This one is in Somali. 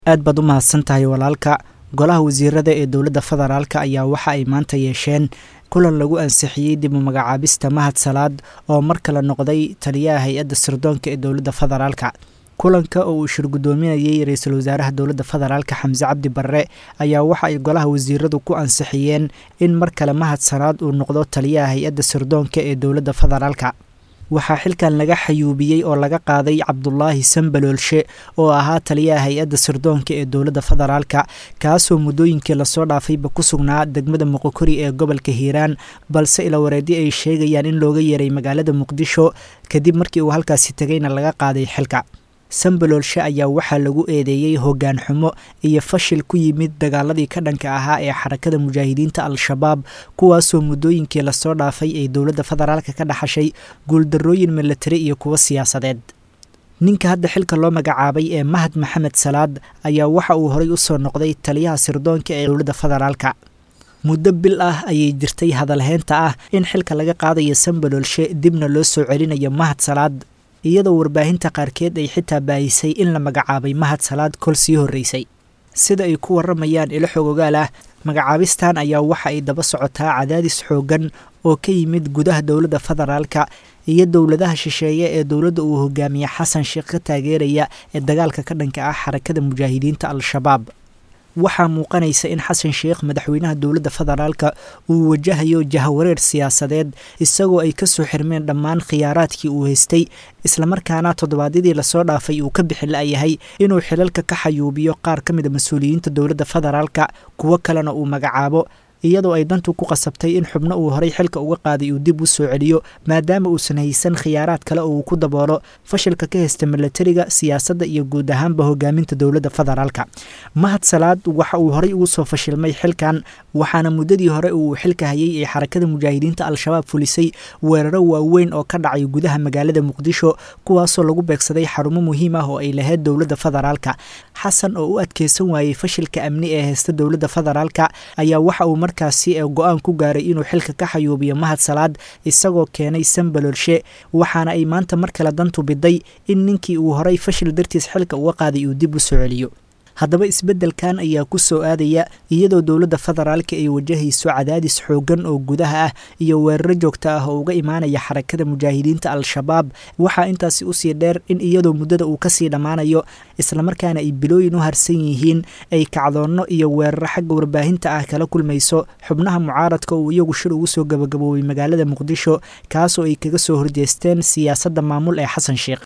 aad baad u mahadsantahay walaalka. Golaha wasiirada ee dowladda federaalka ayaa waxa ay maanta yeesheen kulan lagu ansixiyey dib u magacaabista Mahad Salaad oo mar kale noqday taliyaha hay'adda sirdoonka ee dowladda federaalka. Kulanka oo uu shir gudoominayay ra'iisul wasaaraha dowladda federaalka Xamse Cabdi Barre ayaa waxa ay golaha wasiiradu ku ansixiyeen in mar kale Mahad Salaad uu noqdo taliyaha hay'adda sirdoonka ee dowladda federaalka. waxaa xilkan laga xayuubiyey oo laga qaaday Cabdullaahi Sambaloolshe oo ahaa taliyaha hay'adda sirdoonka ee dowladda federaalka kaasoo muddooyinkii lasoo dhaafayba ku sugnaa degmada Moqokori ee gobolka Hiiraan balse ila wareedi ay sheegayaan in looga yeeray magaalada Muqdisho kadib markii uu halkaasi tagayna laga qaaday xilka. Sambaloolshe ayaa waxaa lagu eedeeyey hoggaan xumo iyo fashil ku yimid dagaaladii ka dhanka ahaa ee xarakada mujaahidiinta Al-Shabaab kuwaasoo muddooyinkii lasoo dhaafay ay dowladda federaalka ka dhaxashay guuldarrooyin militari iyo kuwa siyaasadeed. ninka hadda xilka loo magacaabay ee Mahad Maxamed Salaad ayaa waxa uu horay u soo noqday taliyaha sirdoonka ee dowladda federaalka. muddo bil ah ayay jirtay hadalheynta ah in xilka laga qaadayo Sambaloolshe dibna loo soo celinayo Mahad Salaad iyadoo warbaahinta qaarkeed ay xitaa baahisay in la magacaabay Mahad Salaad kol sii horeysay. sida ay ku waramayaan ilo xogogaal ah magacaabistan ayaa waxa ay daba socotaa cadaadis xoogan oo ka yimid gudaha dowladda federaalka iyo dowladaha shisheeye ee dowladda uu hogaamiye Xasan Sheekh ka taageeraya ee dagaalka ka dhanka ah xarakada mujaahidiinta Al-Shabaab. waxaa muuqanaysa in Xasan Sheekh madaxweynaha dowladda federaalka uu wajahayo jahawareer siyaasadeed isagoo ay ka soo xirmeen dhammaan khiyaaraadkii uu haystay isla markaana toddobaadyadii lasoo dhaafay uu ka bixi la'yahay inuu xilalka ka xayuubiyo qaar ka mid a mas'uuliyiinta dowladda federaalka kuwo kalena uu magacaabo iyadoo ay dantu ku qasabtay in xubno uu horay xilka uga qaaday uu dib u soo celiyo maadaama uusan haysan khiyaaraad kale oo uu ku daboolo fashilka ka haysta militariga siyaasadda iyo guud ahaanba hogaaminta dowladda federaalka. Mahad Salaad waxa uu horay ugu soo fashilmay xilkan waxaana muddadii hore uu xilka hayay ee xarakada mujaahidiinta Al-Shabaab fulisay weeraro waaweyn oo ka dhacay gudaha magaalada Muqdisho kuwaasoo lagu beegsaday xarumo muhiim ah oo ay lahayd dowladda federaalka. Xasan oo u adkeysan waayay fashilka amni ee haysta dowladda federaalka ayaa waxa uu markaasi go'aan ku gaaray inuu xilka ka xayuubiyo Mahad Salaad isagoo keenay Sambaloolshe waxaana ay maanta mar kale dantu biday in ninkii uu horay fashil dartiis xilka uga qaaday uu dib u soo celiyo. haddaba isbeddelkan ayaa ku soo aadaya iyadoo dowladda federaalka ay wajahayso cadaadis xoogan oo gudaha ah iyo weeraro joogto ah oo uga imaanaya xarakada mujaahidiinta Al-Shabaab. waxaa intaasi u sii dheer in iyadoo muddada uu kasii dhammaanayo isla markaana ay bilooyin u harsan yihiin ay kacdoonno iyo weeraro xagga warbaahinta ah kala kulmayso xubnaha mucaaradka oo iyagu shir ugu soo gabagaboobay magaalada Muqdisho kaasoo ay kaga soo horjeesteen siyaasadda maamul ee Xasan Sheekh.